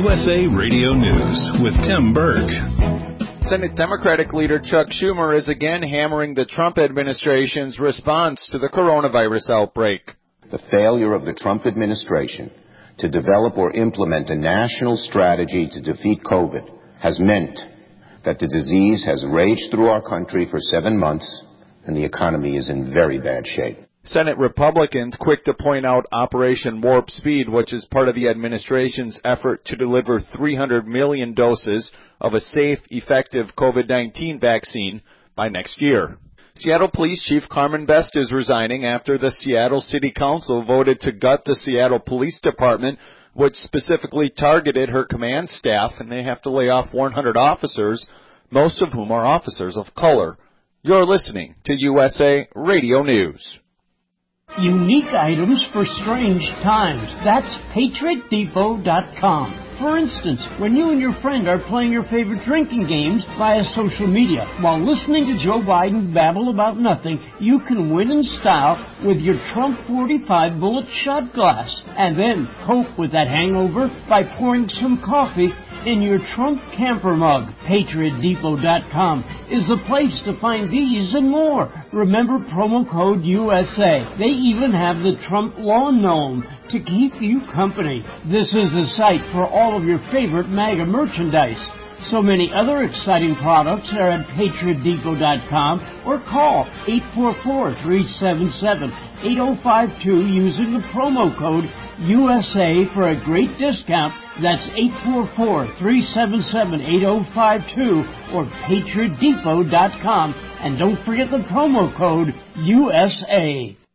USA Radio News with Tim Berg. Senate Democratic leader Chuck Schumer is again hammering the Trump administration's response to the coronavirus outbreak. The failure of the Trump administration to develop or implement a national strategy to defeat COVID has meant that the disease has raged through our country for 7 months and the economy is in very bad shape. Senate Republicans quick to point out Operation Warp Speed, which is part of the administration's effort to deliver 300 million doses of a safe, effective COVID-19 vaccine by next year. Seattle Police Chief Carmen Best is resigning after the Seattle City Council voted to gut the Seattle Police Department, which specifically targeted her command staff, and they have to lay off 100 officers, most of whom are officers of color. You're listening to USA Radio News. Unique items for strange times. That's PatriotDepot.com. For instance, when you and your friend are playing your favorite drinking games via social media while listening to Joe Biden babble about nothing, you can win in style with your Trump 45 bullet shot glass. And then cope with that hangover by pouring some coffee in your Trump camper mug. PatriotDepot.com is the place to find these and more. Remember promo code USA. They even have the Trump lawn gnome to keep you company. This is the site for all of your favorite MAGA merchandise. So many other exciting products are at PatriotDepot.com or call 844-377-8052 using the promo code USA for a great discount. That's 844-377-8052 or PatriotDepot.com. And don't forget the promo code USA.